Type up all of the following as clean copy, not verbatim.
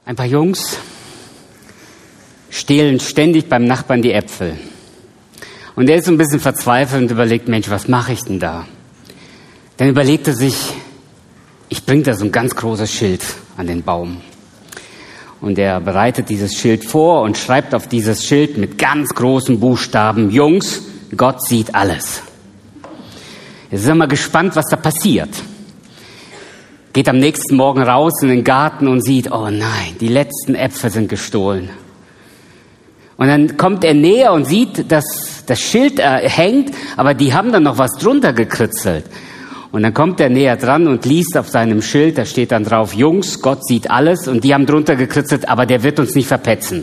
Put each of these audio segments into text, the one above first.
Ein paar Jungs stehlen ständig beim Nachbarn die Äpfel. Und er ist so ein bisschen verzweifelt und überlegt, Mensch, was mache ich denn da? Dann überlegt er sich, ich bringe da so ein ganz großes Schild an den Baum. Und er bereitet dieses Schild vor und schreibt auf dieses Schild mit ganz großen Buchstaben, Jungs, Gott sieht alles. Jetzt ist er mal gespannt, was da passiert. Geht am nächsten Morgen raus in den Garten und sieht, oh nein, die letzten Äpfel sind gestohlen. Und dann kommt er näher und sieht, dass das Schild hängt, aber die haben dann noch was drunter gekritzelt. Und dann kommt er näher dran und liest auf seinem Schild, da steht dann drauf, Jungs, Gott sieht alles. Und die haben drunter gekritzelt, aber der wird uns nicht verpetzen.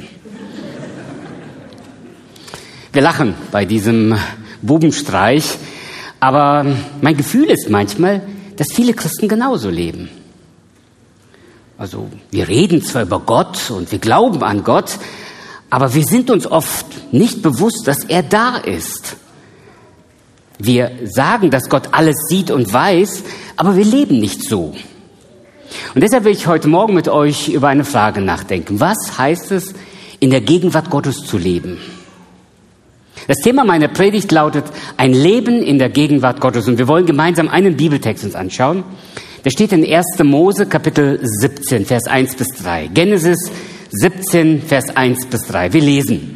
Wir lachen bei diesem Bubenstreich, aber mein Gefühl ist manchmal, dass viele Christen genauso leben. Also wir reden zwar über Gott und wir glauben an Gott, aber wir sind uns oft nicht bewusst, dass er da ist. Wir sagen, dass Gott alles sieht und weiß, aber wir leben nicht so. Und deshalb will ich heute Morgen mit euch über eine Frage nachdenken. Was heißt es, in der Gegenwart Gottes zu leben? Das Thema meiner Predigt lautet, ein Leben in der Gegenwart Gottes. Und wir wollen gemeinsam einen Bibeltext uns anschauen. Der steht in 1. Mose, Kapitel 17, Vers 1 bis 3. Genesis 17, Vers 1 bis 3. Wir lesen.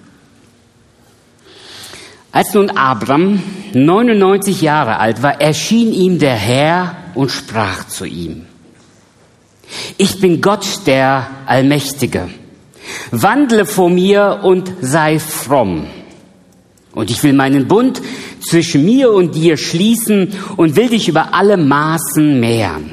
Als nun Abram 99 Jahre alt war, erschien ihm der Herr und sprach zu ihm. Ich bin Gott, der Allmächtige. Wandle vor mir und sei fromm. Und ich will meinen Bund zwischen mir und dir schließen und will dich über alle Maßen mehren.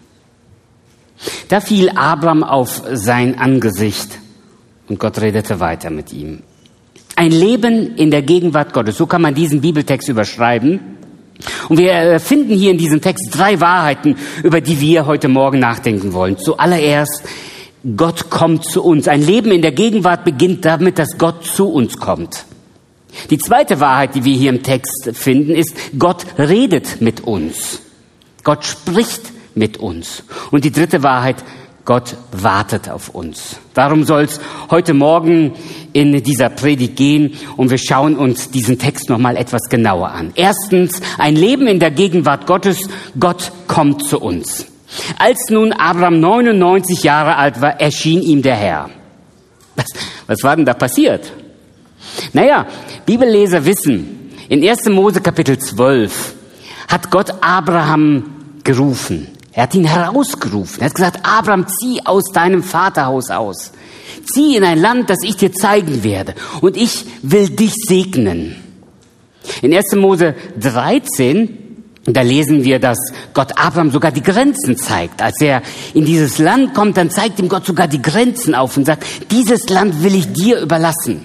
Da fiel Abram auf sein Angesicht und Gott redete weiter mit ihm. Ein Leben in der Gegenwart Gottes, so kann man diesen Bibeltext überschreiben. Und wir finden hier in diesem Text 3 Wahrheiten, über die wir heute Morgen nachdenken wollen. Zuallererst, Gott kommt zu uns. Ein Leben in der Gegenwart beginnt damit, dass Gott zu uns kommt. Die zweite Wahrheit, die wir hier im Text finden, ist, Gott redet mit uns. Gott spricht mit uns. Und die dritte Wahrheit, Gott wartet auf uns. Darum soll es heute Morgen in dieser Predigt gehen und wir schauen uns diesen Text nochmal etwas genauer an. Erstens, ein Leben in der Gegenwart Gottes, Gott kommt zu uns. Als nun Abram 99 Jahre alt war, erschien ihm der Herr. Was war denn da passiert? Naja, Bibelleser wissen, in 1. Mose Kapitel 12 hat Gott Abraham gerufen. Er hat ihn herausgerufen. Er hat gesagt, Abraham, zieh aus deinem Vaterhaus aus. Zieh in ein Land, das ich dir zeigen werde. Und ich will dich segnen. In 1. Mose 13, da lesen wir, dass Gott Abraham sogar die Grenzen zeigt. Als er in dieses Land kommt, dann zeigt ihm Gott sogar die Grenzen auf und sagt, dieses Land will ich dir überlassen.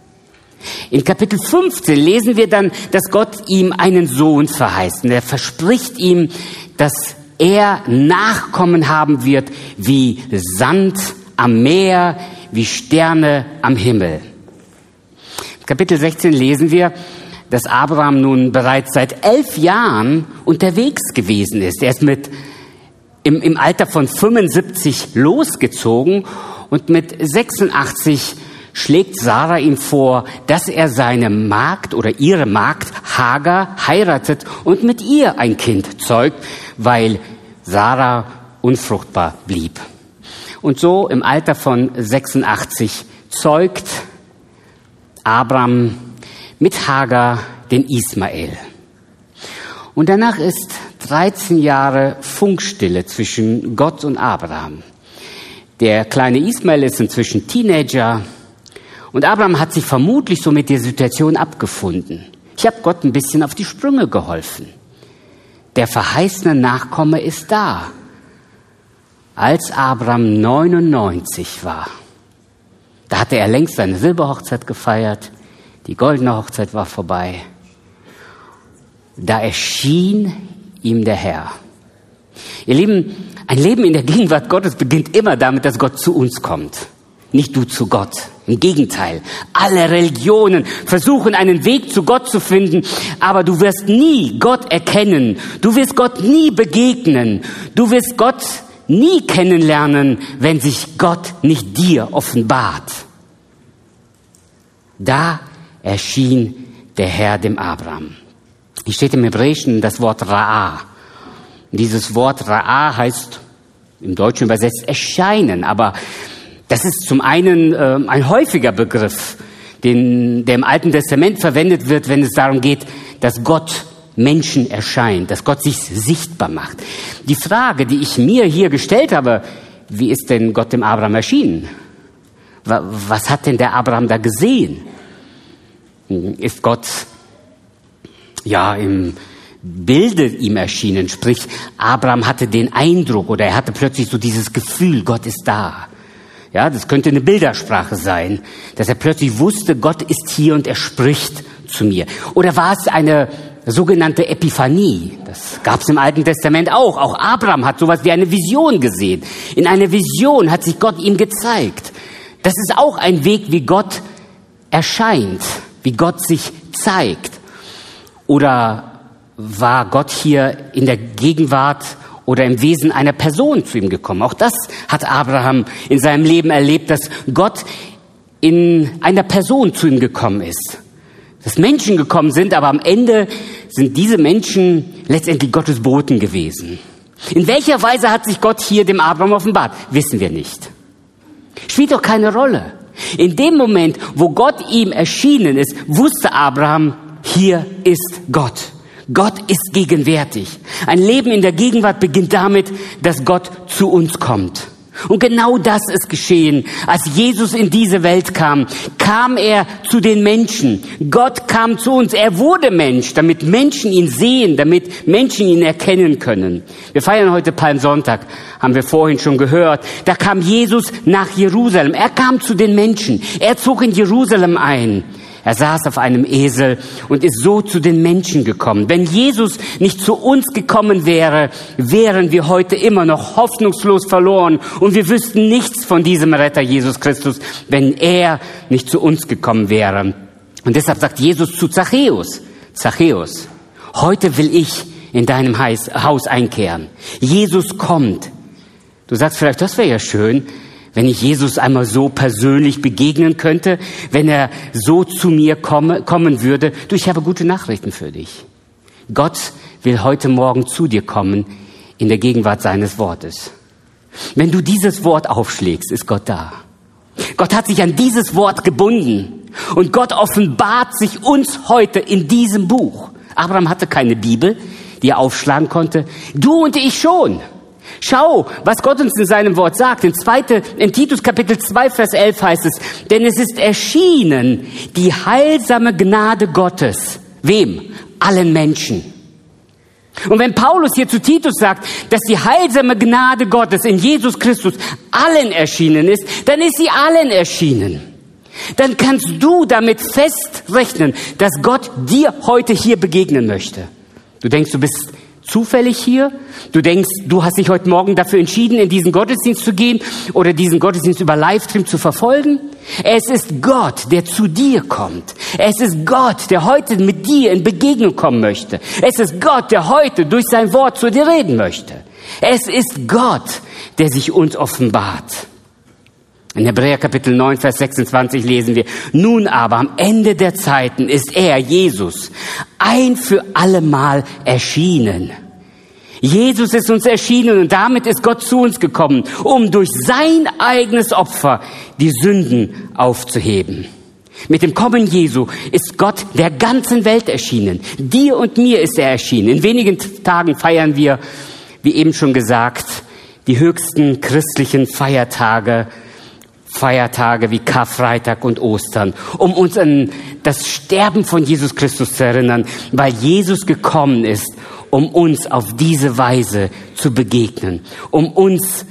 In Kapitel 15 lesen wir dann, dass Gott ihm einen Sohn verheißt. Und er verspricht ihm, dass er Nachkommen haben wird wie Sand am Meer, wie Sterne am Himmel. In Kapitel 16 lesen wir, dass Abraham nun bereits seit 11 Jahren unterwegs gewesen ist. Er ist im Alter von 75 losgezogen und mit 86 schlägt Sarah ihm vor, dass er seine Magd oder ihre Magd Hagar heiratet und mit ihr ein Kind zeugt, weil Sarah unfruchtbar blieb. Und so im Alter von 86 zeugt Abram mit Hagar den Ismael. Und danach ist 13 Jahre Funkstille zwischen Gott und Abraham. Der kleine Ismael ist inzwischen Teenager. Und Abraham hat sich vermutlich so mit der Situation abgefunden. Ich habe Gott ein bisschen auf die Sprünge geholfen. Der verheißene Nachkomme ist da. Als Abraham 99 war, da hatte er längst seine Silberhochzeit gefeiert, die goldene Hochzeit war vorbei. Da erschien ihm der Herr. Ihr Lieben, ein Leben in der Gegenwart Gottes beginnt immer damit, dass Gott zu uns kommt. Nicht du zu Gott. Im Gegenteil. Alle Religionen versuchen einen Weg zu Gott zu finden, aber du wirst nie Gott erkennen. Du wirst Gott nie begegnen. Du wirst Gott nie kennenlernen, wenn sich Gott nicht dir offenbart. Da erschien der Herr dem Abraham. Hier steht im Hebräischen das Wort Ra'a. Dieses Wort Ra'a heißt im Deutschen übersetzt erscheinen, aber das ist zum einen ein häufiger Begriff, der im Alten Testament verwendet wird, wenn es darum geht, dass Gott Menschen erscheint, dass Gott sich sichtbar macht. Die Frage, die ich mir hier gestellt habe, wie ist denn Gott dem Abraham erschienen? Was hat denn der Abraham da gesehen? Ist Gott im Bilde ihm erschienen? Sprich, Abraham hatte den Eindruck oder er hatte plötzlich so dieses Gefühl, Gott ist da. Ja, das könnte eine Bildersprache sein, dass er plötzlich wusste, Gott ist hier und er spricht zu mir. Oder war es eine sogenannte Epiphanie? Das gab es im Alten Testament auch. Auch Abraham hat sowas wie eine Vision gesehen. In einer Vision hat sich Gott ihm gezeigt. Das ist auch ein Weg, wie Gott erscheint, wie Gott sich zeigt. Oder war Gott hier in der Gegenwart oder im Wesen einer Person zu ihm gekommen? Auch das hat Abraham in seinem Leben erlebt, dass Gott in einer Person zu ihm gekommen ist. Dass Menschen gekommen sind, aber am Ende sind diese Menschen letztendlich Gottes Boten gewesen. In welcher Weise hat sich Gott hier dem Abraham offenbart? Wissen wir nicht. Spielt doch keine Rolle. In dem Moment, wo Gott ihm erschienen ist, wusste Abraham, hier ist Gott. Gott ist gegenwärtig. Ein Leben in der Gegenwart beginnt damit, dass Gott zu uns kommt. Und genau das ist geschehen. Als Jesus in diese Welt kam, kam er zu den Menschen. Gott kam zu uns. Er wurde Mensch, damit Menschen ihn sehen, damit Menschen ihn erkennen können. Wir feiern heute Palmsonntag, haben wir vorhin schon gehört. Da kam Jesus nach Jerusalem. Er kam zu den Menschen. Er zog in Jerusalem ein. Er saß auf einem Esel und ist so zu den Menschen gekommen. Wenn Jesus nicht zu uns gekommen wäre, wären wir heute immer noch hoffnungslos verloren und wir wüssten nichts von diesem Retter Jesus Christus, wenn er nicht zu uns gekommen wäre. Und deshalb sagt Jesus zu Zachäus, Zachäus, heute will ich in deinem Haus einkehren. Jesus kommt. Du sagst vielleicht, das wäre ja schön, wenn ich Jesus einmal so persönlich begegnen könnte, wenn er so zu mir kommen würde. Du, ich habe gute Nachrichten für dich. Gott will heute Morgen zu dir kommen in der Gegenwart seines Wortes. Wenn du dieses Wort aufschlägst, ist Gott da. Gott hat sich an dieses Wort gebunden und Gott offenbart sich uns heute in diesem Buch. Abraham hatte keine Bibel, die er aufschlagen konnte. Du und ich schon. Schau, was Gott uns in seinem Wort sagt. In Titus Kapitel 2, Vers 11 heißt es, denn es ist erschienen die heilsame Gnade Gottes. Wem? Allen Menschen. Und wenn Paulus hier zu Titus sagt, dass die heilsame Gnade Gottes in Jesus Christus allen erschienen ist, dann ist sie allen erschienen. Dann kannst du damit festrechnen, dass Gott dir heute hier begegnen möchte. Du denkst, du bist zufällig hier? Du denkst, du hast dich heute Morgen dafür entschieden, in diesen Gottesdienst zu gehen oder diesen Gottesdienst über Livestream zu verfolgen? Es ist Gott, der zu dir kommt. Es ist Gott, der heute mit dir in Begegnung kommen möchte. Es ist Gott, der heute durch sein Wort zu dir reden möchte. Es ist Gott, der sich uns offenbart. In Hebräer Kapitel 9, Vers 26 lesen wir, nun aber am Ende der Zeiten ist er, Jesus, ein für allemal erschienen. Jesus ist uns erschienen und damit ist Gott zu uns gekommen, um durch sein eigenes Opfer die Sünden aufzuheben. Mit dem Kommen Jesu ist Gott der ganzen Welt erschienen. Dir und mir ist er erschienen. In wenigen Tagen feiern wir, wie eben schon gesagt, die höchsten christlichen Feiertage wie Karfreitag und Ostern, um uns an das Sterben von Jesus Christus zu erinnern, weil Jesus gekommen ist, um uns auf diese Weise zu begegnen, um uns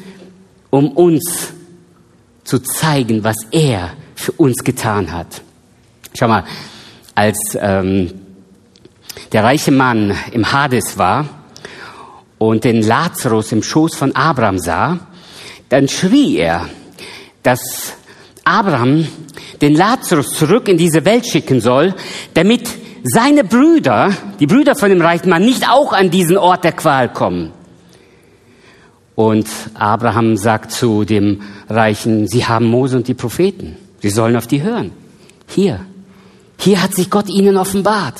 zu zeigen, was er für uns getan hat. Schau mal, als der reiche Mann im Hades war und den Lazarus im Schoß von Abraham sah, dann schrie er, dass Abraham den Lazarus zurück in diese Welt schicken soll, damit seine Brüder, die Brüder von dem reichen Mann, nicht auch an diesen Ort der Qual kommen. Und Abraham sagt zu dem Reichen, sie haben Mose und die Propheten. Sie sollen auf die hören. Hier hat sich Gott ihnen offenbart.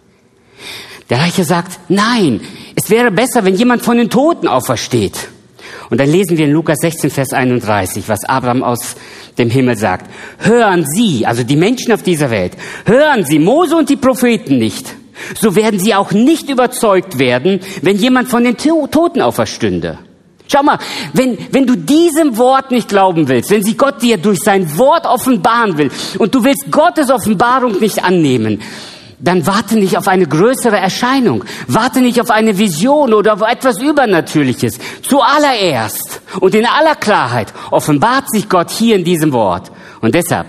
Der Reiche sagt, nein, es wäre besser, wenn jemand von den Toten aufersteht. Und dann lesen wir in Lukas 16, Vers 31, was Abraham aus dem Himmel sagt. Hören Sie, also die Menschen auf dieser Welt, hören Sie Mose und die Propheten nicht. So werden sie auch nicht überzeugt werden, wenn jemand von den Toten auferstünde. Schau mal, wenn du diesem Wort nicht glauben willst, wenn sich Gott dir durch sein Wort offenbaren will und du willst Gottes Offenbarung nicht annehmen, dann warte nicht auf eine größere Erscheinung, warte nicht auf eine Vision oder auf etwas Übernatürliches. Zuallererst und in aller Klarheit offenbart sich Gott hier in diesem Wort. Und deshalb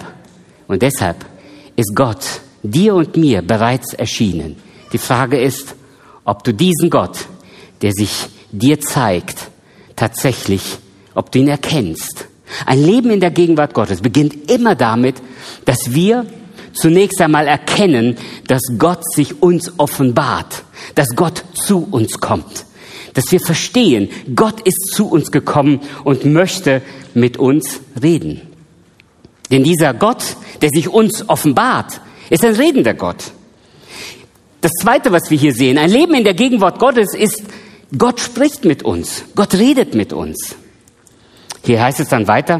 ist Gott dir und mir bereits erschienen. Die Frage ist, ob du diesen Gott, der sich dir zeigt, tatsächlich, ob du ihn erkennst. Ein Leben in der Gegenwart Gottes beginnt immer damit, dass wir zunächst einmal erkennen, dass Gott sich uns offenbart, dass Gott zu uns kommt, dass wir verstehen, Gott ist zu uns gekommen und möchte mit uns reden. Denn dieser Gott, der sich uns offenbart, ist ein redender Gott. Das Zweite, was wir hier sehen, ein Leben in der Gegenwart Gottes ist, Gott spricht mit uns, Gott redet mit uns. Hier heißt es dann weiter,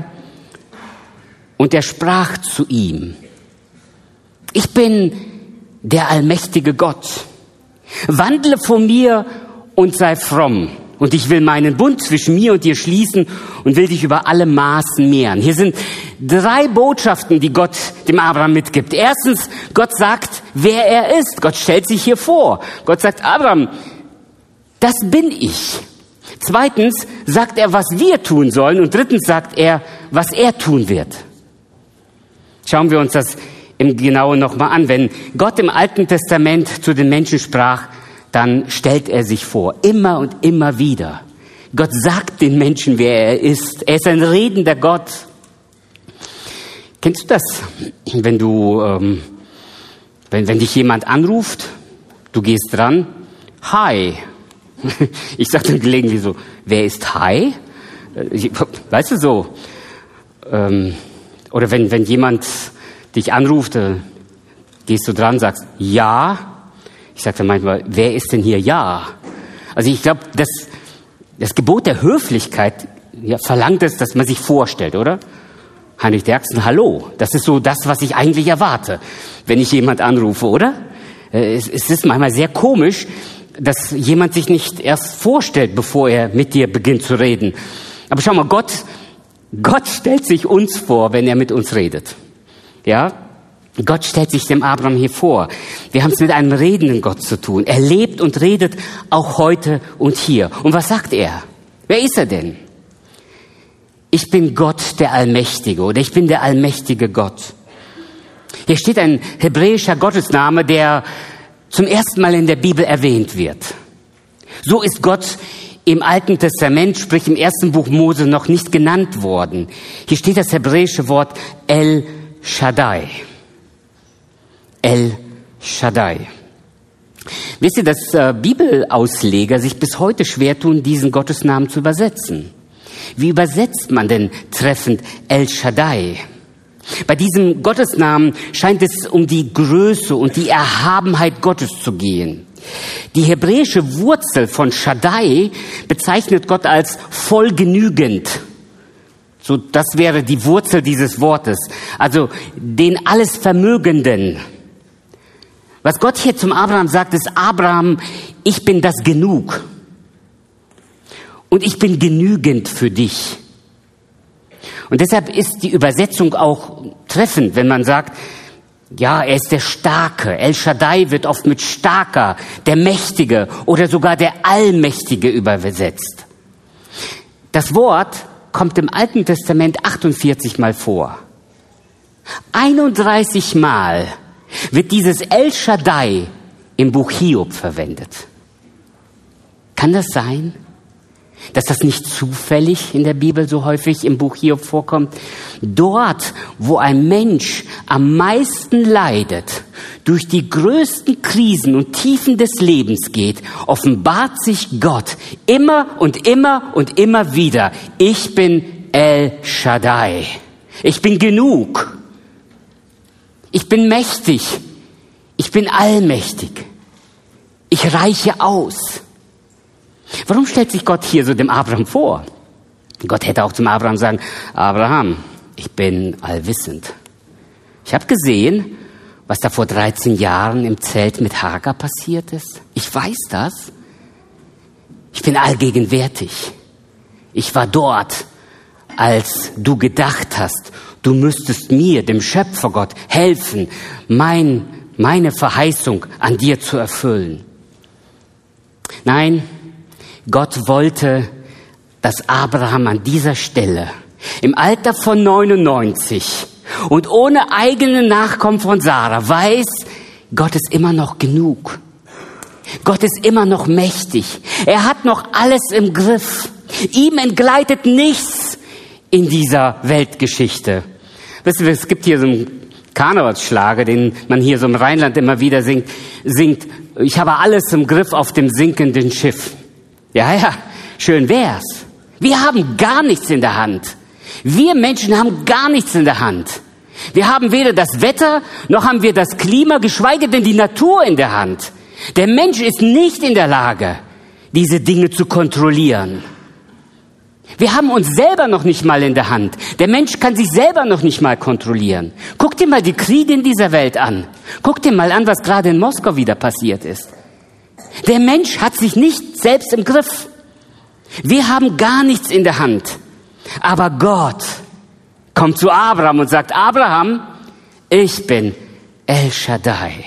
und er sprach zu ihm, ich bin der allmächtige Gott, wandle vor mir und sei fromm. Und ich will meinen Bund zwischen mir und dir schließen und will dich über alle Maßen mehren. Hier sind 3 Botschaften, die Gott dem Abraham mitgibt. Erstens, Gott sagt, wer er ist. Gott stellt sich hier vor. Gott sagt, Abraham, das bin ich. Zweitens sagt er, was wir tun sollen. Und drittens sagt er, was er tun wird. Schauen wir uns das im Genauen nochmal an. Wenn Gott im Alten Testament zu den Menschen sprach, dann stellt er sich vor, immer und immer wieder. Gott sagt den Menschen, wer er ist. Er ist ein redender Gott. Kennst du das? Wenn dich jemand anruft, du gehst dran, hi. Ich sage dann gelegentlich so, wer ist hi? Weißt du so? Oder wenn jemand dich anruft, gehst du dran, sagst, ja. Ich sage dann manchmal, wer ist denn hier ja? Also ich glaube, das Gebot der Höflichkeit verlangt es, dass man sich vorstellt, oder? Heinrich Derksen, hallo. Das ist so das, was ich eigentlich erwarte, wenn ich jemand anrufe, oder? Es ist manchmal sehr komisch, dass jemand sich nicht erst vorstellt, bevor er mit dir beginnt zu reden. Aber schau mal, Gott stellt sich uns vor, wenn er mit uns redet. Ja? Gott stellt sich dem Abraham hier vor. Wir haben es mit einem redenden Gott zu tun. Er lebt und redet auch heute und hier. Und was sagt er? Wer ist er denn? Ich bin Gott, der Allmächtige, oder ich bin der allmächtige Gott. Hier steht ein hebräischer Gottesname, der zum ersten Mal in der Bibel erwähnt wird. So ist Gott im Alten Testament, sprich im ersten Buch Mose, noch nicht genannt worden. Hier steht das hebräische Wort El Shaddai. El Shaddai. Wisst ihr, dass Bibelausleger sich bis heute schwer tun, diesen Gottesnamen zu übersetzen? Wie übersetzt man denn treffend El Shaddai? Bei diesem Gottesnamen scheint es um die Größe und die Erhabenheit Gottes zu gehen. Die hebräische Wurzel von Shaddai bezeichnet Gott als vollgenügend. So, das wäre die Wurzel dieses Wortes. Also den Allesvermögenden. Was Gott hier zum Abraham sagt, ist, Abraham, ich bin das Genug. Und ich bin genügend für dich. Und deshalb ist die Übersetzung auch treffend, wenn man sagt, ja, er ist der Starke. El Shaddai wird oft mit Starker, der Mächtige oder sogar der Allmächtige übersetzt. Das Wort kommt im Alten Testament 48 Mal vor. 31 Mal wird dieses El Shaddai im Buch Hiob verwendet. Kann das sein? dass das nicht zufällig in der Bibel so häufig im Buch Hiob vorkommt. Dort, wo ein Mensch am meisten leidet, durch die größten Krisen und Tiefen des Lebens geht, offenbart sich Gott immer und immer und immer wieder. Ich bin El Shaddai. Ich bin genug. Ich bin mächtig. Ich bin allmächtig. Ich reiche aus. Warum stellt sich Gott hier so dem Abraham vor? Gott hätte auch zum Abraham sagen, Abraham, ich bin allwissend. Ich habe gesehen, was da vor 13 Jahren im Zelt mit Hagar passiert ist. Ich weiß das. Ich bin allgegenwärtig. Ich war dort, als du gedacht hast, du müsstest mir, dem Schöpfergott, helfen, meine Verheißung an dir zu erfüllen. Nein, Gott wollte, dass Abraham an dieser Stelle im Alter von 99 und ohne eigene Nachkommen von Sarah weiß, Gott ist immer noch genug. Gott ist immer noch mächtig. Er hat noch alles im Griff. Ihm entgleitet nichts in dieser Weltgeschichte. Wisst ihr, es gibt hier so einen Karnevalsschlager, den man hier so im Rheinland immer wieder singt. Ich habe alles im Griff auf dem sinkenden Schiff. Ja, schön wär's. Wir haben gar nichts in der Hand. Wir Menschen haben gar nichts in der Hand. Wir haben weder das Wetter, noch haben wir das Klima, geschweige denn die Natur in der Hand. Der Mensch ist nicht in der Lage, diese Dinge zu kontrollieren. Wir haben uns selber noch nicht mal in der Hand. Der Mensch kann sich selber noch nicht mal kontrollieren. Guck dir mal die Kriege in dieser Welt an. Guck dir mal an, was gerade in Moskau wieder passiert ist. Der Mensch hat sich nicht selbst im Griff. Wir haben gar nichts in der Hand. Aber Gott kommt zu Abraham und sagt, Abraham, ich bin El Shaddai.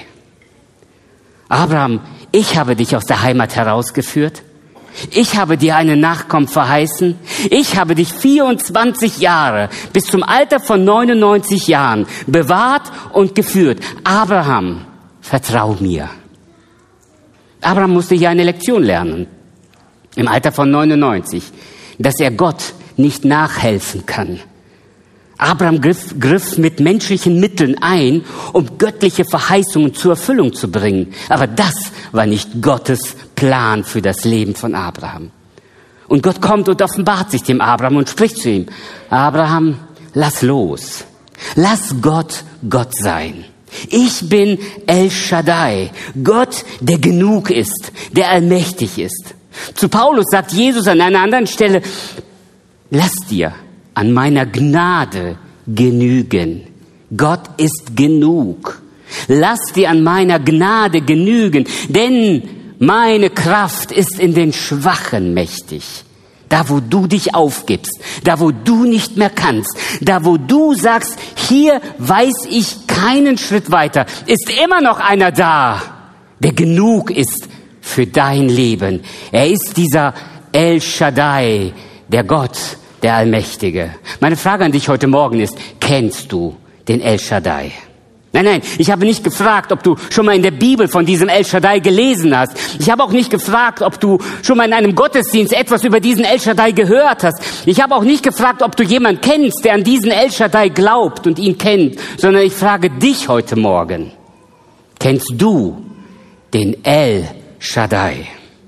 Abraham, ich habe dich aus der Heimat herausgeführt. Ich habe dir einen Nachkommen verheißen. Ich habe dich 24 Jahre bis zum Alter von 99 Jahren bewahrt und geführt. Abraham, vertrau mir. Abraham musste hier eine Lektion lernen, im Alter von 99, dass er Gott nicht nachhelfen kann. Abraham griff mit menschlichen Mitteln ein, um göttliche Verheißungen zur Erfüllung zu bringen. Aber das war nicht Gottes Plan für das Leben von Abraham. Und Gott kommt und offenbart sich dem Abraham und spricht zu ihm, Abraham, lass los. Lass Gott Gott sein. Ich bin El Shaddai, Gott, der genug ist, der allmächtig ist. Zu Paulus sagt Jesus an einer anderen Stelle, lass dir an meiner Gnade genügen. Gott ist genug. Lass dir an meiner Gnade genügen, denn meine Kraft ist in den Schwachen mächtig. Da, wo du dich aufgibst, da, wo du nicht mehr kannst, da, wo du sagst, hier weiß ich keinen Schritt weiter, ist immer noch einer da, der genug ist für dein Leben. Er ist dieser El Shaddai, der Gott, der Allmächtige. Meine Frage an dich heute Morgen ist, kennst du den El Shaddai? Nein, ich habe nicht gefragt, ob du schon mal in der Bibel von diesem El Shaddai gelesen hast. Ich habe auch nicht gefragt, ob du schon mal in einem Gottesdienst etwas über diesen El Shaddai gehört hast. Ich habe auch nicht gefragt, ob du jemanden kennst, der an diesen El Shaddai glaubt und ihn kennt, sondern ich frage dich heute Morgen, kennst du den El Shaddai?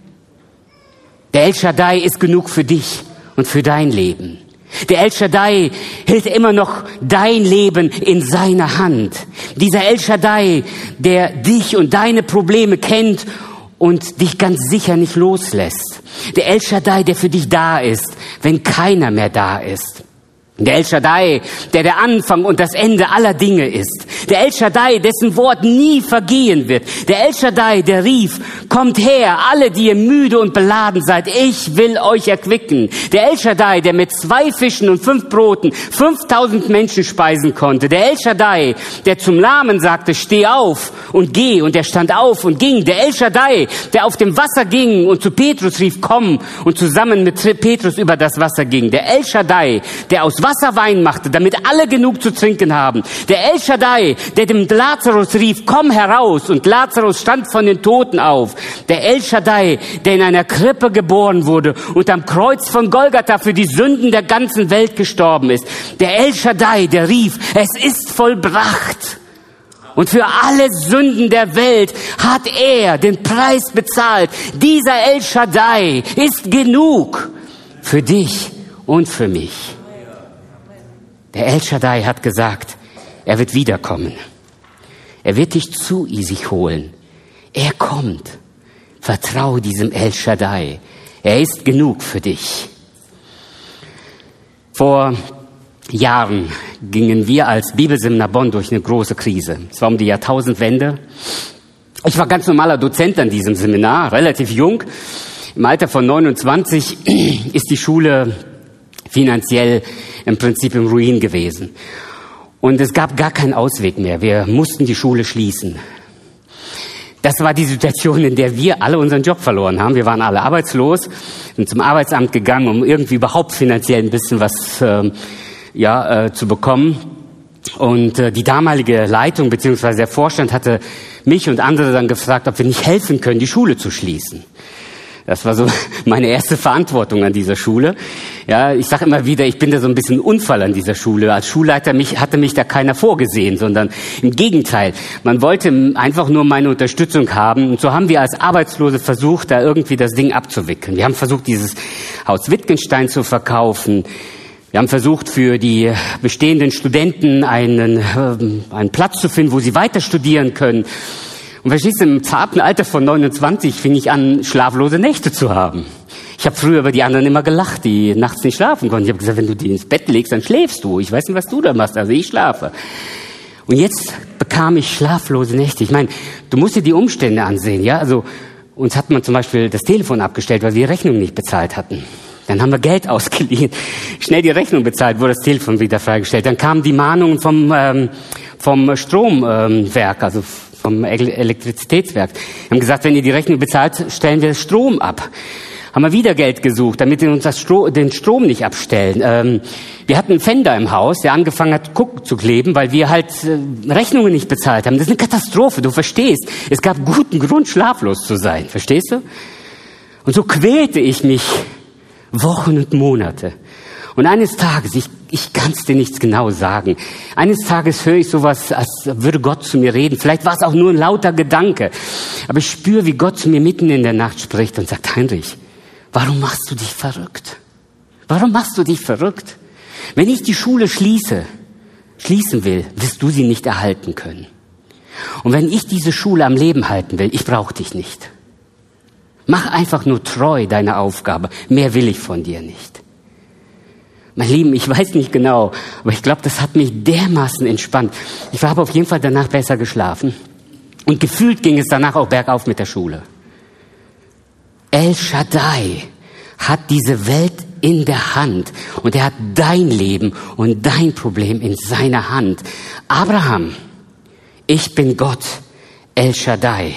Der El Shaddai ist genug für dich und für dein Leben. Der El Shaddai hält immer noch dein Leben in seiner Hand. Dieser El Shaddai, der dich und deine Probleme kennt und dich ganz sicher nicht loslässt. Der El Shaddai, der für dich da ist, wenn keiner mehr da ist. Der El Shaddai, der der Anfang und das Ende aller Dinge ist. Der El Shaddai, dessen Wort nie vergehen wird. Der El Shaddai, der rief, kommt her, alle, die ihr müde und beladen seid, ich will euch erquicken. Der El Shaddai, der mit 2 Fischen und 5 Broten 5000 Menschen speisen konnte. Der El Shaddai, der zum Lahmen sagte, steh auf und geh, und er stand auf und ging. Der El Shaddai, der auf dem Wasser ging und zu Petrus rief, komm, und zusammen mit Petrus über das Wasser ging. Der El Shaddai, der aus Wasser Wasser Wein machte, damit alle genug zu trinken haben. Der El Shaddai, der dem Lazarus rief, komm heraus, und Lazarus stand von den Toten auf. Der El Shaddai, der in einer Krippe geboren wurde und am Kreuz von Golgatha für die Sünden der ganzen Welt gestorben ist. Der El Shaddai, der rief, es ist vollbracht. Und für alle Sünden der Welt hat er den Preis bezahlt. Dieser El Shaddai ist genug für dich und für mich. Der El Shaddai hat gesagt, er wird wiederkommen. Er wird dich zu sich holen. Er kommt. Vertraue diesem El Shaddai. Er ist genug für dich. Vor Jahren gingen wir als Bibelseminar Bonn durch eine große Krise. Es war um die Jahrtausendwende. Ich war ganz normaler Dozent an diesem Seminar, relativ jung. Im Alter von 29 ist die Schule finanziell im Prinzip im Ruin gewesen. Und es gab gar keinen Ausweg mehr. Wir mussten die Schule schließen. Das war die Situation, in der wir alle unseren Job verloren haben. Wir waren alle arbeitslos, sind zum Arbeitsamt gegangen, um irgendwie überhaupt finanziell ein bisschen was zu bekommen. Und die damalige Leitung bzw. der Vorstand hatte mich und andere dann gefragt, ob wir nicht helfen können, die Schule zu schließen. Das war so meine erste Verantwortung an dieser Schule. Ja, ich sage immer wieder, ich bin da so ein bisschen Unfall an dieser Schule. Als Schulleiter hatte mich da keiner vorgesehen, sondern im Gegenteil. Man wollte einfach nur meine Unterstützung haben. Und so haben wir als Arbeitslose versucht, da irgendwie das Ding abzuwickeln. Wir haben versucht, dieses Haus Wittgenstein zu verkaufen. Wir haben versucht, für die bestehenden Studenten einen Platz zu finden, wo sie weiter studieren können. Und verstehst du, im zarten Alter von 29 fing ich an, schlaflose Nächte zu haben. Ich habe früher über die anderen immer gelacht, die nachts nicht schlafen konnten. Ich habe gesagt, wenn du die ins Bett legst, dann schläfst du. Ich weiß nicht, was du da machst, also ich schlafe. Und jetzt bekam ich schlaflose Nächte. Ich meine, du musst dir die Umstände ansehen, ja? Also uns hat man zum Beispiel das Telefon abgestellt, weil wir die Rechnung nicht bezahlt hatten. Dann haben wir Geld ausgeliehen, schnell die Rechnung bezahlt, wurde das Telefon wieder freigestellt. Dann kamen die Mahnungen vom Stromwerk, also vom Elektrizitätswerk. Wir haben gesagt, wenn ihr die Rechnung bezahlt, stellen wir Strom ab. Haben wir wieder Geld gesucht, damit wir uns den Strom nicht abstellen. Wir hatten einen Fender im Haus, der angefangen hat, Kuckuck zu kleben, weil wir halt Rechnungen nicht bezahlt haben. Das ist eine Katastrophe, du verstehst. Es gab guten Grund, schlaflos zu sein, verstehst du? Und so quälte ich mich Wochen und Monate. Und eines Tages, ich kann es dir nichts genau sagen, eines Tages höre ich sowas, als würde Gott zu mir reden. Vielleicht war es auch nur ein lauter Gedanke. Aber ich spüre, wie Gott zu mir mitten in der Nacht spricht und sagt, Heinrich, warum machst du dich verrückt? Warum machst du dich verrückt? Wenn ich die Schule schließen will, wirst du sie nicht erhalten können. Und wenn ich diese Schule am Leben halten will, ich brauche dich nicht. Mach einfach nur treu deine Aufgabe. Mehr will ich von dir nicht. Mein Lieben, ich weiß nicht genau, aber ich glaube, das hat mich dermaßen entspannt. Ich habe auf jeden Fall danach besser geschlafen. Und gefühlt ging es danach auch bergauf mit der Schule. El Shaddai hat diese Welt in der Hand. Und er hat dein Leben und dein Problem in seiner Hand. Abraham, ich bin Gott, El Shaddai.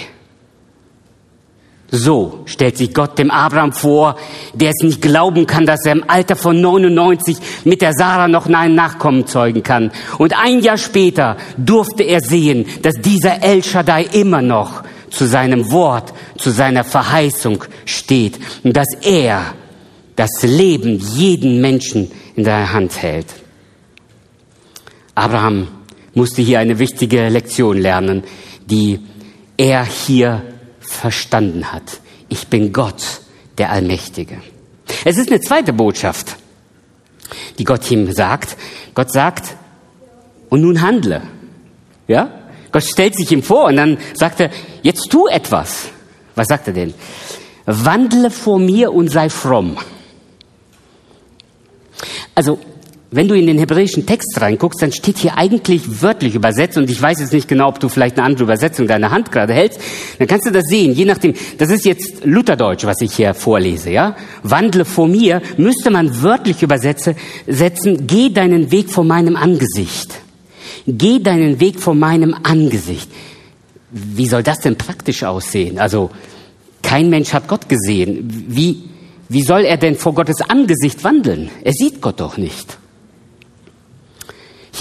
So stellt sich Gott dem Abraham vor, der es nicht glauben kann, dass er im Alter von 99 mit der Sarah noch einen Nachkommen zeugen kann. Und ein Jahr später durfte er sehen, dass dieser El Shaddai immer noch zu seinem Wort, zu seiner Verheißung steht und dass er das Leben jeden Menschen in seiner Hand hält. Abraham musste hier eine wichtige Lektion lernen, die er hier verstanden hat. Ich bin Gott, der Allmächtige. Es ist eine zweite Botschaft, die Gott ihm sagt. Gott sagt, und nun handle. Ja? Gott stellt sich ihm vor und dann sagt er, jetzt tu etwas. Was sagt er denn? Wandle vor mir und sei fromm. Also, wenn du in den hebräischen Text reinguckst, dann steht hier eigentlich wörtlich übersetzt, und ich weiß jetzt nicht genau, ob du vielleicht eine andere Übersetzung deiner Hand gerade hältst, dann kannst du das sehen, je nachdem. Das ist jetzt Lutherdeutsch, was ich hier vorlese, ja? Wandle vor mir, müsste man wörtlich setzen, geh deinen Weg vor meinem Angesicht. Geh deinen Weg vor meinem Angesicht. Wie soll das denn praktisch aussehen? Also, kein Mensch hat Gott gesehen. Wie soll er denn vor Gottes Angesicht wandeln? Er sieht Gott doch nicht.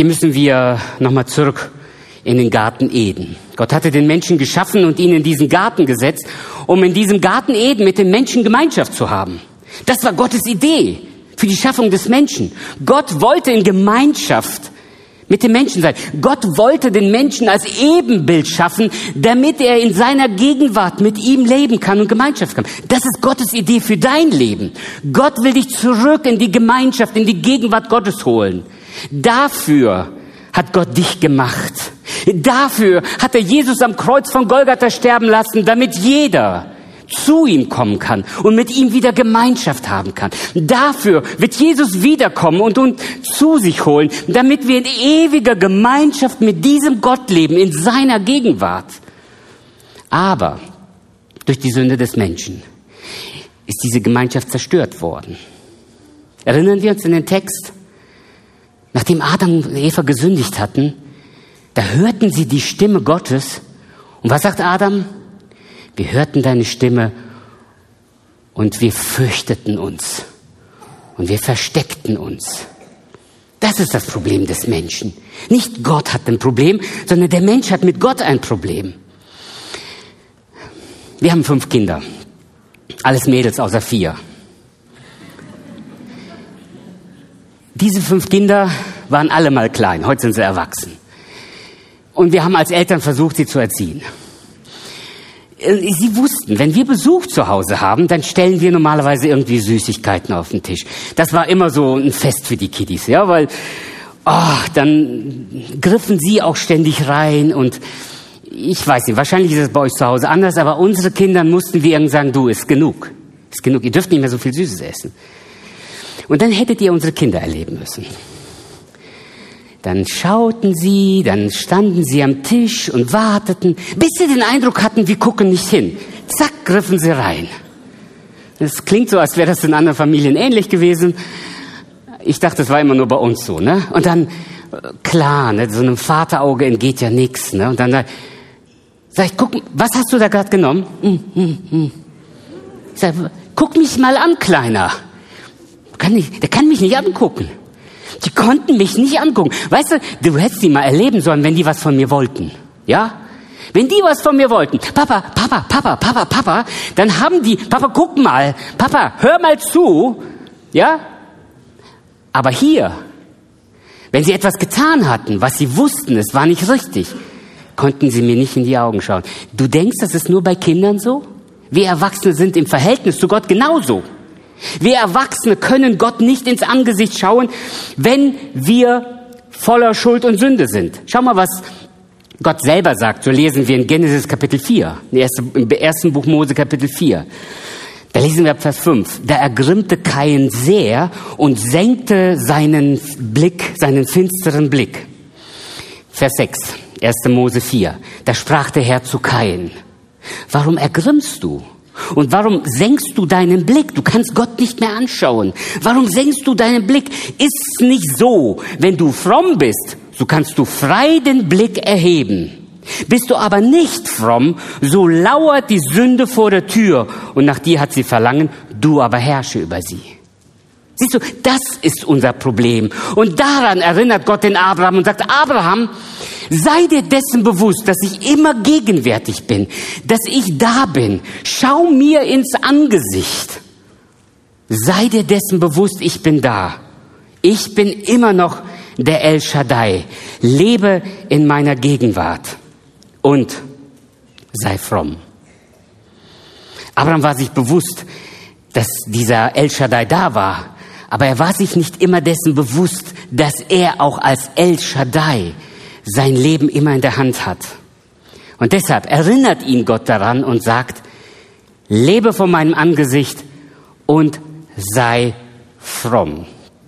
Hier müssen wir nochmal zurück in den Garten Eden. Gott hatte den Menschen geschaffen und ihn in diesen Garten gesetzt, um in diesem Garten Eden mit den Menschen Gemeinschaft zu haben. Das war Gottes Idee für die Schaffung des Menschen. Gott wollte in Gemeinschaft mit den Menschen sein. Gott wollte den Menschen als Ebenbild schaffen, damit er in seiner Gegenwart mit ihm leben kann und Gemeinschaft kann. Das ist Gottes Idee für dein Leben. Gott will dich zurück in die Gemeinschaft, in die Gegenwart Gottes holen. Dafür hat Gott dich gemacht. Dafür hat er Jesus am Kreuz von Golgatha sterben lassen, damit jeder zu ihm kommen kann und mit ihm wieder Gemeinschaft haben kann. Dafür wird Jesus wiederkommen und uns zu sich holen, damit wir in ewiger Gemeinschaft mit diesem Gott leben, in seiner Gegenwart. Aber durch die Sünde des Menschen ist diese Gemeinschaft zerstört worden. Erinnern wir uns in den Text? Nachdem Adam und Eva gesündigt hatten, da hörten sie die Stimme Gottes. Und was sagt Adam? Wir hörten deine Stimme und wir fürchteten uns und wir versteckten uns. Das ist das Problem des Menschen. Nicht Gott hat ein Problem, sondern der Mensch hat mit Gott ein Problem. Wir haben 5 Kinder, alles Mädels außer 4. Diese 5 Kinder waren alle mal klein, heute sind sie erwachsen. Und wir haben als Eltern versucht, sie zu erziehen. Sie wussten, wenn wir Besuch zu Hause haben, dann stellen wir normalerweise irgendwie Süßigkeiten auf den Tisch. Das war immer so ein Fest für die Kiddies, ja, weil dann griffen sie auch ständig rein und ich weiß nicht, wahrscheinlich ist es bei euch zu Hause anders, aber unsere Kinder mussten wir irgendwie sagen, du, ist genug, ihr dürft nicht mehr so viel Süßes essen. Und dann hättet ihr unsere Kinder erleben müssen. Dann schauten sie, dann standen sie am Tisch und warteten, bis sie den Eindruck hatten, wir gucken nicht hin. Zack, griffen sie rein. Das klingt so, als wäre das in anderen Familien ähnlich gewesen. Ich dachte, das war immer nur bei uns so, ne? Und dann, klar, ne, so einem Vaterauge entgeht ja nichts, ne? Und dann sag ich, guck, was hast du da gerade genommen? Ich sag, guck mich mal an, Kleiner. Der kann mich nicht angucken. Die konnten mich nicht angucken. Weißt du, du hättest die mal erleben sollen, wenn die was von mir wollten. Ja? Wenn die was von mir wollten. Papa, dann haben die, Papa, guck mal. Papa, hör mal zu. Ja? Aber hier, wenn sie etwas getan hatten, was sie wussten, es war nicht richtig, konnten sie mir nicht in die Augen schauen. Du denkst, das ist nur bei Kindern so? Wir Erwachsene sind im Verhältnis zu Gott genauso. Wir Erwachsene können Gott nicht ins Angesicht schauen, wenn wir voller Schuld und Sünde sind. Schau mal, was Gott selber sagt. So lesen wir in Genesis Kapitel 4, im ersten Buch Mose Kapitel 4. Da lesen wir ab Vers 5. Da ergrimmte Kain sehr und senkte seinen finsteren Blick. Vers 6, 1. Mose 4. Da sprach der Herr zu Kain: Warum ergrimmst du? Und warum senkst du deinen Blick? Du kannst Gott nicht mehr anschauen. Warum senkst du deinen Blick? Ist es nicht so, wenn du fromm bist, so kannst du frei den Blick erheben. Bist du aber nicht fromm, so lauert die Sünde vor der Tür und nach dir hat sie Verlangen, du aber herrsche über sie. Siehst du, das ist unser Problem. Und daran erinnert Gott den Abraham und sagt, Abraham, sei dir dessen bewusst, dass ich immer gegenwärtig bin, dass ich da bin. Schau mir ins Angesicht. Sei dir dessen bewusst, ich bin da. Ich bin immer noch der El Shaddai. Lebe in meiner Gegenwart und sei fromm. Abraham war sich bewusst, dass dieser El Shaddai da war. Aber er war sich nicht immer dessen bewusst, dass er auch als El Shaddai sein Leben immer in der Hand hat. Und deshalb erinnert ihn Gott daran und sagt, lebe vor meinem Angesicht und sei fromm.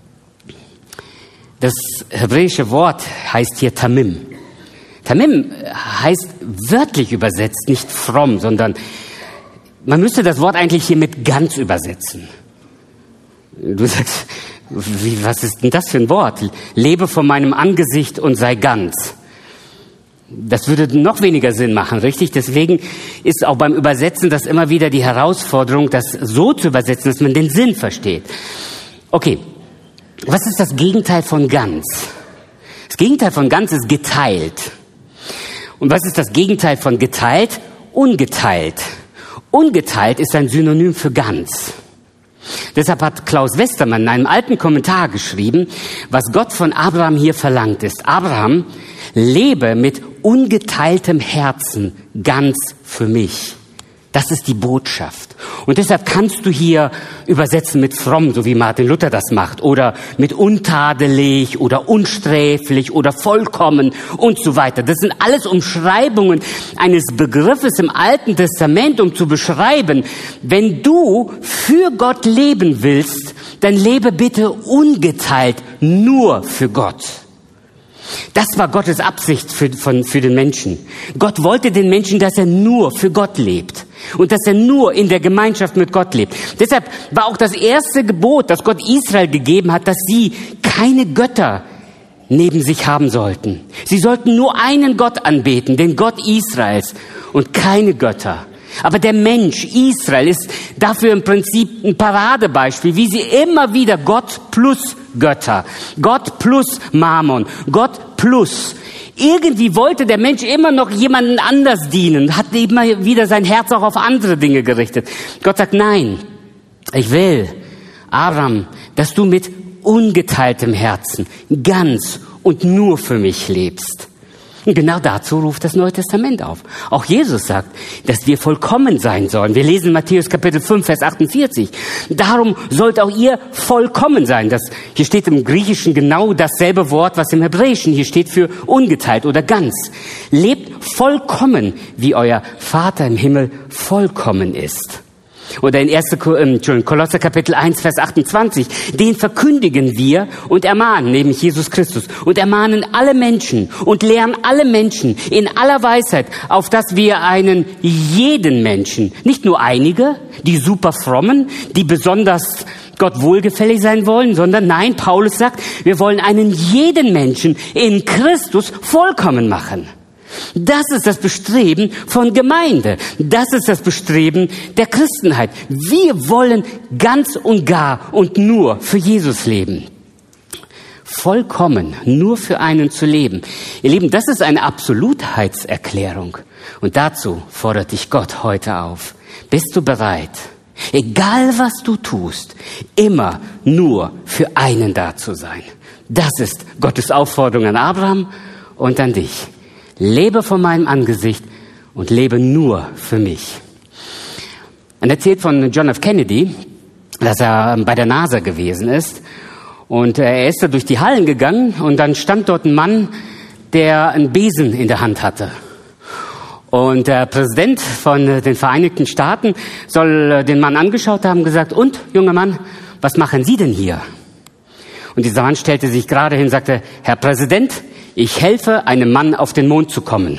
Das hebräische Wort heißt hier Tamim. Tamim heißt wörtlich übersetzt nicht fromm, sondern man müsste das Wort eigentlich hier mit ganz übersetzen. Du sagst, was ist denn das für ein Wort? Lebe vor meinem Angesicht und sei ganz. Das würde noch weniger Sinn machen, richtig? Deswegen ist auch beim Übersetzen das immer wieder die Herausforderung, das so zu übersetzen, dass man den Sinn versteht. Okay, was ist das Gegenteil von ganz? Das Gegenteil von ganz ist geteilt. Und was ist das Gegenteil von geteilt? Ungeteilt. Ungeteilt ist ein Synonym für ganz. Deshalb hat Klaus Westermann in einem alten Kommentar geschrieben, was Gott von Abraham hier verlangt ist: Abraham, lebe mit ungeteiltem Herzen ganz für mich. Das ist die Botschaft. Und deshalb kannst du hier übersetzen mit fromm, so wie Martin Luther das macht, oder mit untadelig oder unsträflich oder vollkommen und so weiter. Das sind alles Umschreibungen eines Begriffes im Alten Testament, um zu beschreiben, wenn du für Gott leben willst, dann lebe bitte ungeteilt nur für Gott. Das war Gottes Absicht für den Menschen. Gott wollte den Menschen, dass er nur für Gott lebt und dass er nur in der Gemeinschaft mit Gott lebt. Deshalb war auch das erste Gebot, das Gott Israel gegeben hat, dass sie keine Götter neben sich haben sollten. Sie sollten nur einen Gott anbeten, den Gott Israels, und keine Götter. Aber der Mensch, Israel, ist dafür im Prinzip ein Paradebeispiel, wie sie immer wieder Gott plus Götter, Gott plus Mammon, Gott plus. Irgendwie wollte der Mensch immer noch jemanden anders dienen, hat immer wieder sein Herz auch auf andere Dinge gerichtet. Gott sagt, nein, ich will, Abraham, dass du mit ungeteiltem Herzen ganz und nur für mich lebst. Und genau dazu ruft das Neue Testament auf. Auch Jesus sagt, dass wir vollkommen sein sollen. Wir lesen Matthäus Kapitel 5, Vers 48. Darum sollt auch ihr vollkommen sein. Hier steht im Griechischen genau dasselbe Wort, was im Hebräischen hier steht für ungeteilt oder ganz. Lebt vollkommen, wie euer Vater im Himmel vollkommen ist. Oder in Kolosser Kapitel 1, Vers 28. Den verkündigen wir und ermahnen, nämlich Jesus Christus, und ermahnen alle Menschen und lehren alle Menschen in aller Weisheit, auf dass wir einen jeden Menschen, nicht nur einige, die super frommen, die besonders Gott wohlgefällig sein wollen, sondern nein, Paulus sagt, wir wollen einen jeden Menschen in Christus vollkommen machen. Das ist das Bestreben von Gemeinde. Das ist das Bestreben der Christenheit. Wir wollen ganz und gar und nur für Jesus leben. Vollkommen, nur für einen zu leben. Ihr Lieben, das ist eine Absolutheitserklärung. Und dazu fordert dich Gott heute auf. Bist du bereit, egal was du tust, immer nur für einen da zu sein? Das ist Gottes Aufforderung an Abraham und an dich. Lebe vor meinem Angesicht und lebe nur für mich. Man erzählt von John F. Kennedy, dass er bei der NASA gewesen ist. Und er ist da durch die Hallen gegangen und dann stand dort ein Mann, der einen Besen in der Hand hatte. Und der Präsident von den Vereinigten Staaten soll den Mann angeschaut haben und gesagt, und, junger Mann, was machen Sie denn hier? Und dieser Mann stellte sich gerade hin und sagte, Herr Präsident, ich helfe einem Mann auf den Mond zu kommen.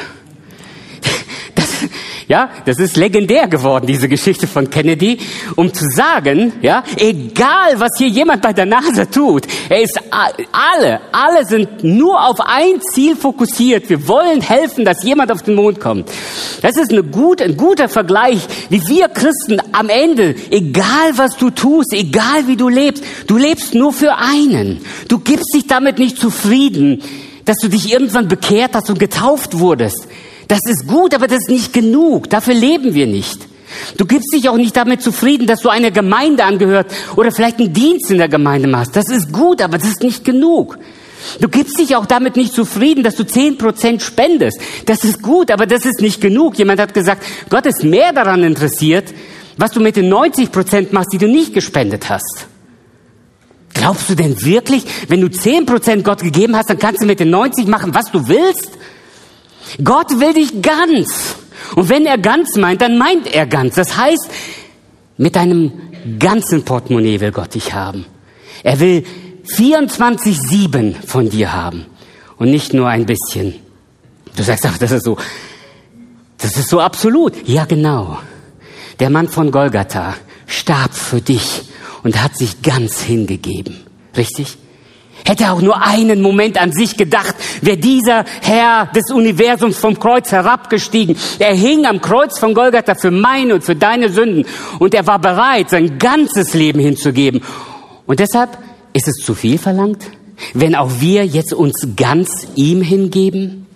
Das ist legendär geworden, diese Geschichte von Kennedy, um zu sagen, egal was hier jemand bei der NASA tut, alle sind nur auf ein Ziel fokussiert. Wir wollen helfen, dass jemand auf den Mond kommt. Das ist ein guter Vergleich, wie wir Christen am Ende, egal was du tust, egal wie du lebst nur für einen. Du gibst dich damit nicht zufrieden, dass du dich irgendwann bekehrt hast und getauft wurdest. Das ist gut, aber das ist nicht genug. Dafür leben wir nicht. Du gibst dich auch nicht damit zufrieden, dass du einer Gemeinde angehört oder vielleicht einen Dienst in der Gemeinde machst. Das ist gut, aber das ist nicht genug. Du gibst dich auch damit nicht zufrieden, dass du 10% spendest. Das ist gut, aber das ist nicht genug. Jemand hat gesagt, Gott ist mehr daran interessiert, was du mit den 90% machst, die du nicht gespendet hast. Glaubst du denn wirklich, wenn du 10% Gott gegeben hast, dann kannst du mit den 90 machen, was du willst? Gott will dich ganz. Und wenn er ganz meint, dann meint er ganz. Das heißt, mit deinem ganzen Portemonnaie will Gott dich haben. Er will 24/7 von dir haben und nicht nur ein bisschen. Du sagst, ach, das ist so absolut. Ja, genau. Der Mann von Golgatha starb für dich und hat sich ganz hingegeben. Richtig? Hätte er auch nur einen Moment an sich gedacht, wäre dieser Herr des Universums vom Kreuz herabgestiegen. Er hing am Kreuz von Golgatha für meine und für deine Sünden. Und er war bereit, sein ganzes Leben hinzugeben. Und deshalb ist es zu viel verlangt, wenn auch wir jetzt uns ganz ihm hingeben?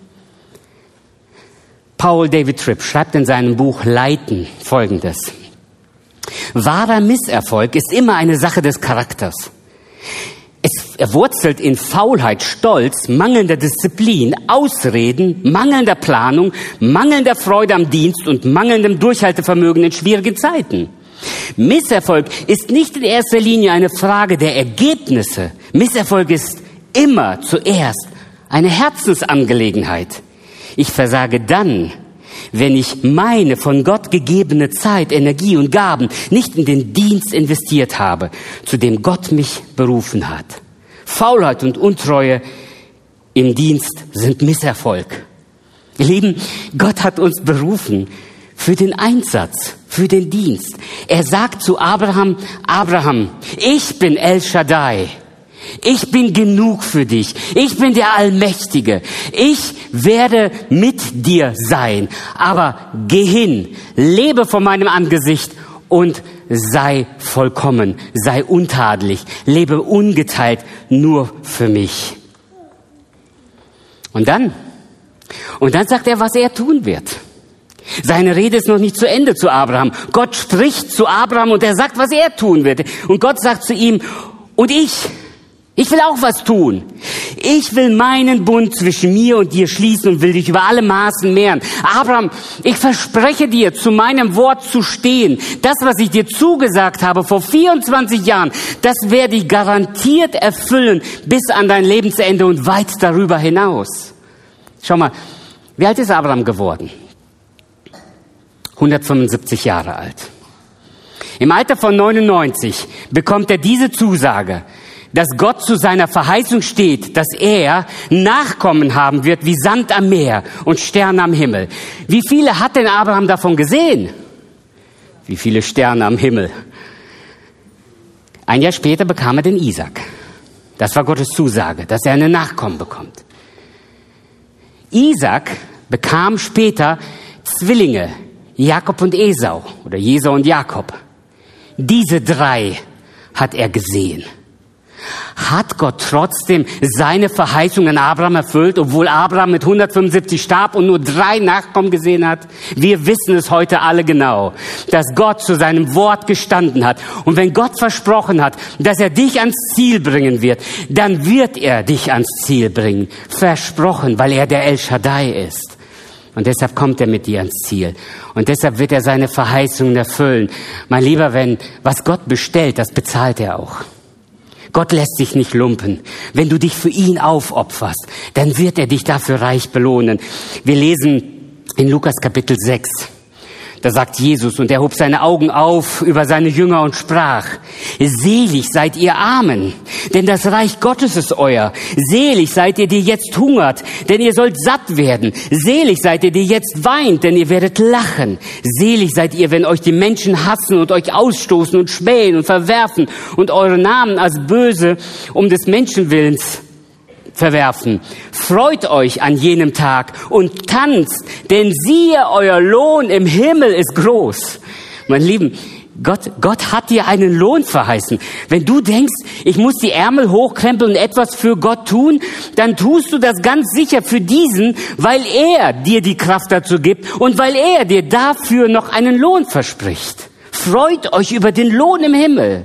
Paul David Tripp schreibt in seinem Buch Leiten Folgendes: Wahrer Misserfolg ist immer eine Sache des Charakters. Er wurzelt in Faulheit, Stolz, mangelnder Disziplin, Ausreden, mangelnder Planung, mangelnder Freude am Dienst und mangelndem Durchhaltevermögen in schwierigen Zeiten. Misserfolg ist nicht in erster Linie eine Frage der Ergebnisse. Misserfolg ist immer zuerst eine Herzensangelegenheit. Ich versage dann, wenn ich meine von Gott gegebene Zeit, Energie und Gaben nicht in den Dienst investiert habe, zu dem Gott mich berufen hat. Faulheit und Untreue im Dienst sind Misserfolg. Ihr Lieben, Gott hat uns berufen für den Einsatz, für den Dienst. Er sagt zu Abraham: Abraham, ich bin El Shaddai. Ich bin genug für dich. Ich bin der Allmächtige. Ich werde mit dir sein. Aber geh hin, lebe vor meinem Angesicht und sei vollkommen, sei untadelig, lebe ungeteilt nur für mich. Und dann sagt er, was er tun wird. Seine Rede ist noch nicht zu Ende zu Abraham. Gott spricht zu Abraham und er sagt, was er tun wird. Und Gott sagt zu ihm: Und ich will auch was tun. Ich will meinen Bund zwischen mir und dir schließen und will dich über alle Maßen mehren. Abraham, ich verspreche dir, zu meinem Wort zu stehen. Das, was ich dir zugesagt habe vor 24 Jahren, das werde ich garantiert erfüllen bis an dein Lebensende und weit darüber hinaus. Schau mal, wie alt ist Abraham geworden? 175 Jahre alt. Im Alter von 99 bekommt er diese Zusage, dass Gott zu seiner Verheißung steht, dass er Nachkommen haben wird wie Sand am Meer und Sterne am Himmel. Wie viele hat denn Abraham davon gesehen? Wie viele Sterne am Himmel? Ein Jahr später bekam er den Isaak. Das war Gottes Zusage, dass er einen Nachkommen bekommt. Isaak bekam später Zwillinge, Jakob und Esau oder Jesau und Jakob. Diese drei hat er gesehen. Hat Gott trotzdem seine Verheißung an Abraham erfüllt, obwohl Abraham mit 175 starb und nur 3 Nachkommen gesehen hat? Wir wissen es heute alle genau, dass Gott zu seinem Wort gestanden hat. Und wenn Gott versprochen hat, dass er dich ans Ziel bringen wird, dann wird er dich ans Ziel bringen. Versprochen, weil er der El Shaddai ist. Und deshalb kommt er mit dir ans Ziel. Und deshalb wird er seine Verheißungen erfüllen. Mein Lieber, was Gott bestellt, das bezahlt er auch. Gott lässt sich nicht lumpen. Wenn du dich für ihn aufopferst, dann wird er dich dafür reich belohnen. Wir lesen in Lukas Kapitel 6. Da sagt Jesus, und er hob seine Augen auf über seine Jünger und sprach: Selig seid ihr Armen, denn das Reich Gottes ist euer. Selig seid ihr, die jetzt hungert, denn ihr sollt satt werden. Selig seid ihr, die jetzt weint, denn ihr werdet lachen. Selig seid ihr, wenn euch die Menschen hassen und euch ausstoßen und spähen und verwerfen und eure Namen als böse um des Menschenwillens verwerfen. Freut euch an jenem Tag und tanzt, denn siehe, euer Lohn im Himmel ist groß. Mein Lieben, Gott hat dir einen Lohn verheißen. Wenn du denkst, ich muss die Ärmel hochkrempeln und etwas für Gott tun, dann tust du das ganz sicher für diesen, weil er dir die Kraft dazu gibt und weil er dir dafür noch einen Lohn verspricht. Freut euch über den Lohn im Himmel.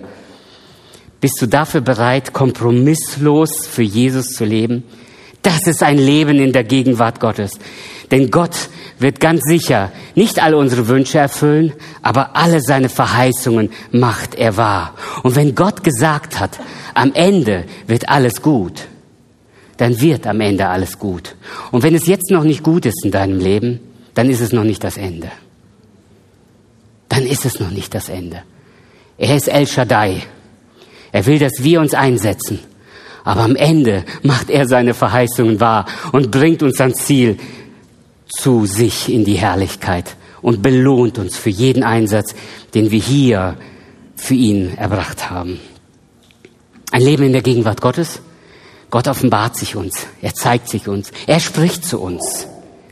Bist du dafür bereit, kompromisslos für Jesus zu leben? Das ist ein Leben in der Gegenwart Gottes. Denn Gott wird ganz sicher nicht all unsere Wünsche erfüllen, aber alle seine Verheißungen macht er wahr. Und wenn Gott gesagt hat, am Ende wird alles gut, dann wird am Ende alles gut. Und wenn es jetzt noch nicht gut ist in deinem Leben, dann ist es noch nicht das Ende. Dann ist es noch nicht das Ende. Er ist El Shaddai. Er will, dass wir uns einsetzen. Aber am Ende macht er seine Verheißungen wahr und bringt uns ans Ziel zu sich in die Herrlichkeit und belohnt uns für jeden Einsatz, den wir hier für ihn erbracht haben. Ein Leben in der Gegenwart Gottes. Gott offenbart sich uns. Er zeigt sich uns. Er spricht zu uns.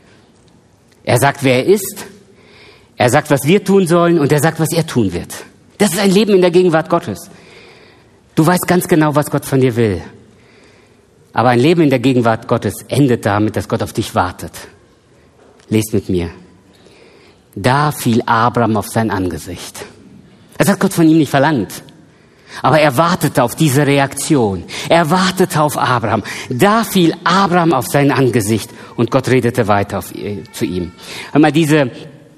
Er sagt, wer er ist. Er sagt, was wir tun sollen und er sagt, was er tun wird. Das ist ein Leben in der Gegenwart Gottes. Du weißt ganz genau, was Gott von dir will. Aber ein Leben in der Gegenwart Gottes endet damit, dass Gott auf dich wartet. Lest mit mir. Da fiel Abraham auf sein Angesicht. Das hat Gott von ihm nicht verlangt. Aber er wartete auf diese Reaktion. Er wartete auf Abraham. Da fiel Abraham auf sein Angesicht und Gott redete weiter zu ihm. Hör mal, diese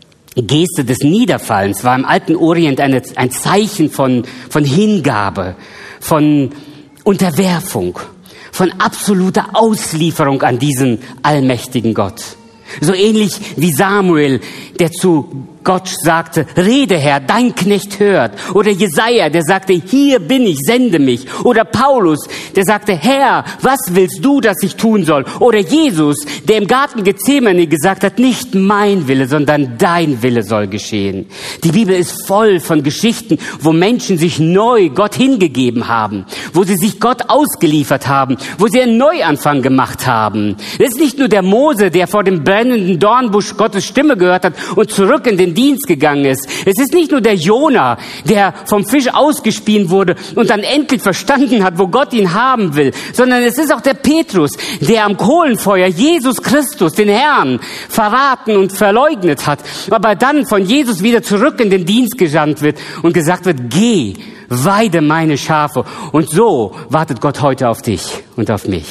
Geste des Niederfallens war im alten Orient ein Zeichen von Hingabe, von Unterwerfung, von absoluter Auslieferung an diesen allmächtigen Gott. So ähnlich wie Samuel, der zu Gott sagte, rede Herr, dein Knecht hört. Oder Jesaja, der sagte, hier bin ich, sende mich. Oder Paulus, der sagte, Herr, was willst du, dass ich tun soll? Oder Jesus, der im Garten Gethsemane gesagt hat, nicht mein Wille, sondern dein Wille soll geschehen. Die Bibel ist voll von Geschichten, wo Menschen sich neu Gott hingegeben haben, wo sie sich Gott ausgeliefert haben, wo sie einen Neuanfang gemacht haben. Es ist nicht nur der Mose, der vor dem brennenden Dornbusch Gottes Stimme gehört hat und zurück in den Dienst gegangen ist. Es ist nicht nur der Jona, der vom Fisch ausgespien wurde und dann endlich verstanden hat, wo Gott ihn haben will, sondern es ist auch der Petrus, der am Kohlenfeuer Jesus Christus, den Herrn, verraten und verleugnet hat, aber dann von Jesus wieder zurück in den Dienst gesandt wird und gesagt wird, geh, weide meine Schafe. Und so wartet Gott heute auf dich und auf mich.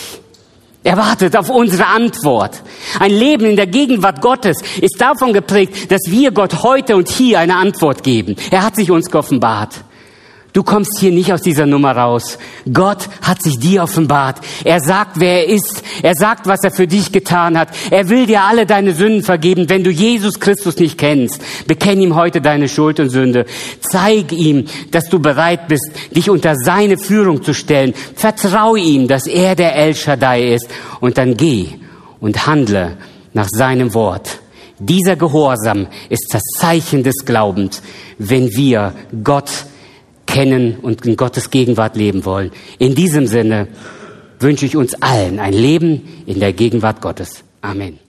Er wartet auf unsere Antwort. Ein Leben in der Gegenwart Gottes ist davon geprägt, dass wir Gott heute und hier eine Antwort geben. Er hat sich uns geoffenbart. Du kommst hier nicht aus dieser Nummer raus. Gott hat sich dir offenbart. Er sagt, wer er ist. Er sagt, was er für dich getan hat. Er will dir alle deine Sünden vergeben. Wenn du Jesus Christus nicht kennst, bekenn ihm heute deine Schuld und Sünde. Zeig ihm, dass du bereit bist, dich unter seine Führung zu stellen. Vertrau ihm, dass er der El Shaddai ist. Und dann geh und handle nach seinem Wort. Dieser Gehorsam ist das Zeichen des Glaubens, wenn wir Gott kennen und in Gottes Gegenwart leben wollen. In diesem Sinne wünsche ich uns allen ein Leben in der Gegenwart Gottes. Amen.